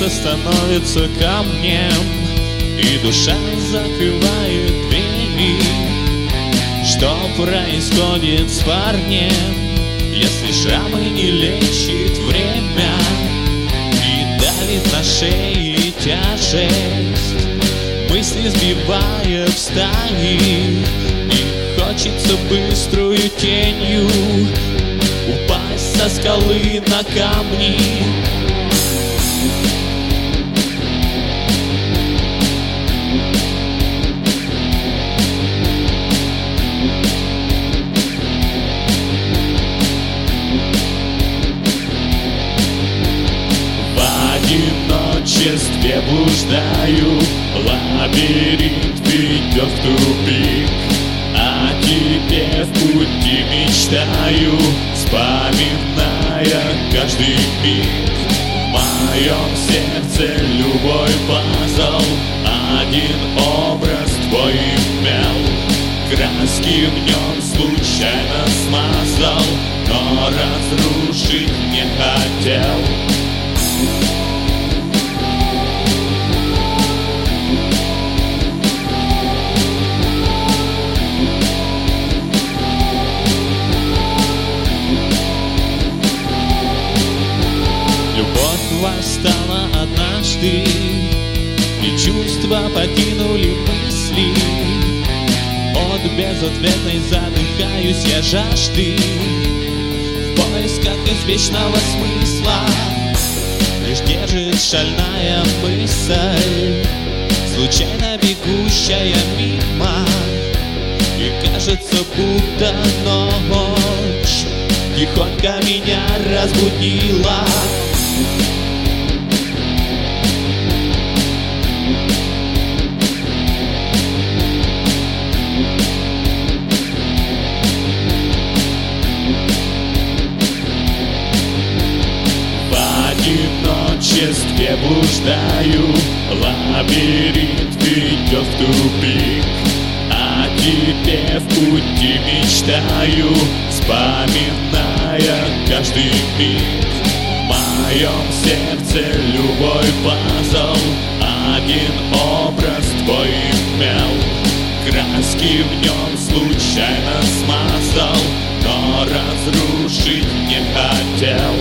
сердце становится камнем, и душа закрывает двери. Что происходит с парнем, если шрамы не лечит время и давит на шее тяжесть, мысли сбивая в стаи, и хочется быструю тенью упасть со скалы на камни. В одиночестве блуждаю, лабиринт ведет в тупик. О тебе в пути мечтаю, вспоминая каждый миг. В моем сердце любой пазл, один образ твой имел. Краски в нем случайно смазал, но разрушить не хотел. Любовь восстала однажды, и чувства покинули мысли. От безответной задыхаюсь я жажды, в поисках извечного смысла. Лишь держит шальная мысль, случайно бегущая мимо, и кажется, будто ночь тихонько меня разбудила. В одиночестве блуждаю, лабиринт ведет в тупик. О тебе в пути мечтаю, вспоминая каждый миг. В моем сердце любой пазл, один образ твой имел. Краски в нем случайно смазал, но разрушить не хотел.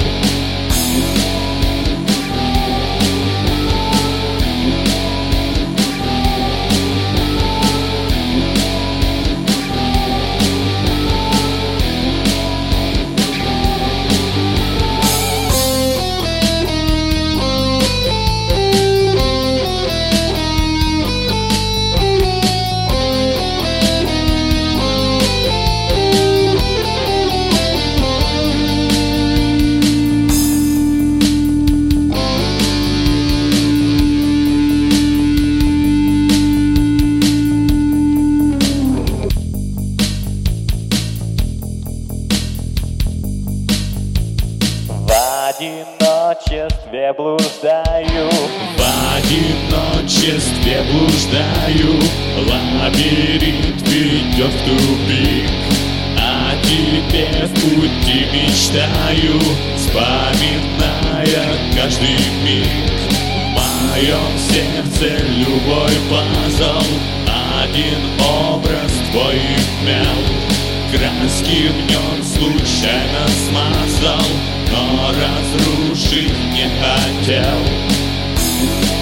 В одиночестве блуждаю, в одиночестве блуждаю, лабиринт ведет в тупик. О тебе в пути мечтаю, вспоминая каждый миг. В моем сердце любой пазл, один образ твой имел. Краски в нем случайно смазал, но разрушить не хотел.